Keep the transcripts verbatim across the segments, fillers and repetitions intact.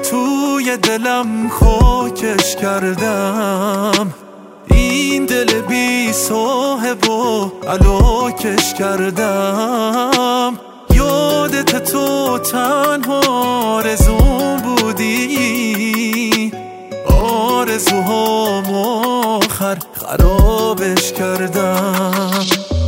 توی دلم خاکش کردم، این دل بی صاحب و علاکش کردم. یادت تو تنها آرزوم بودی، آرزوهام آخر خرابش کردم.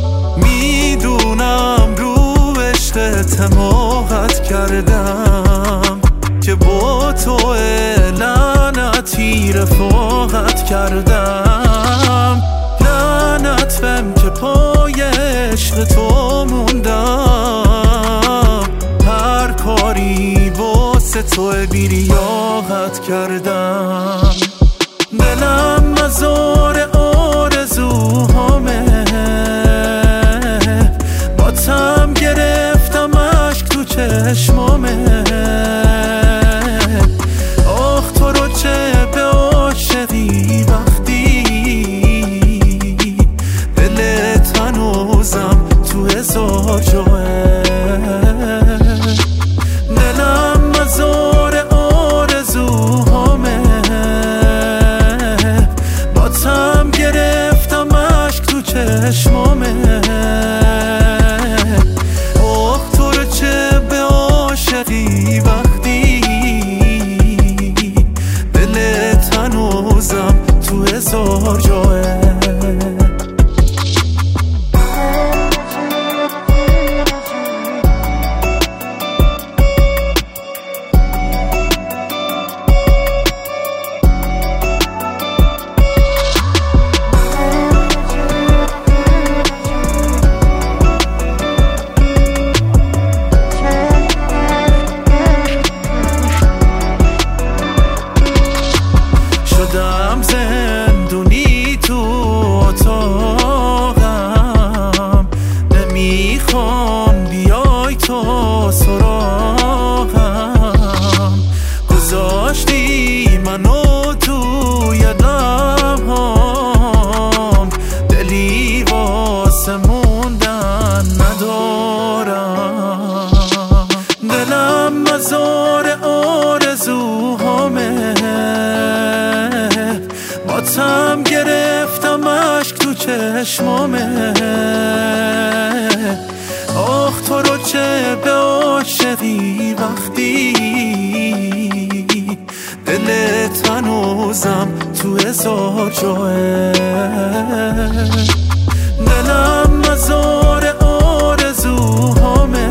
میدونم رو عشقت حماقت کردم، که با تو لعنتی رفاقت کردم. لعنت بهم که پای عشق تو موندم، هر کاری واسه تو بی لیاقت کردم. دلم مزار آرزوهامه، با تم گرفتم عشق تو چشمامه. آخ تو رو چه به عاشقی وقتی دلت هنوزم تو هزار جاه. دلم مزار آرزوهامه، با تم گرفتم عشق تو چشمامه. آخ تو رو چه به عاشقی وقتی دلت هنوزم تو هزار جاه. شدم زندونی تو اتاقم، نمیخوام بیای تو سراغم. گذاشتی منو توی لبهام، دلی واسه موندن ندارم. دلم مزار آرزوهامه، با تم گرفتم عشق تو چشمامه. آخ تو رو چه به عاشقی وقتی دلت هنوزم تو هزار جاه. دلم مزار آرزوهامه،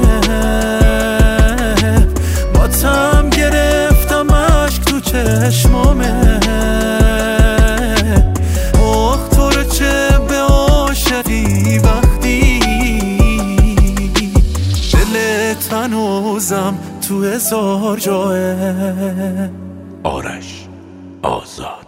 با تم گرفتم عشق تو چشمامه. آخ تو رو چه به عاشقی وقتی دلت هنوزم تو هزار جاه. آرش آزاد.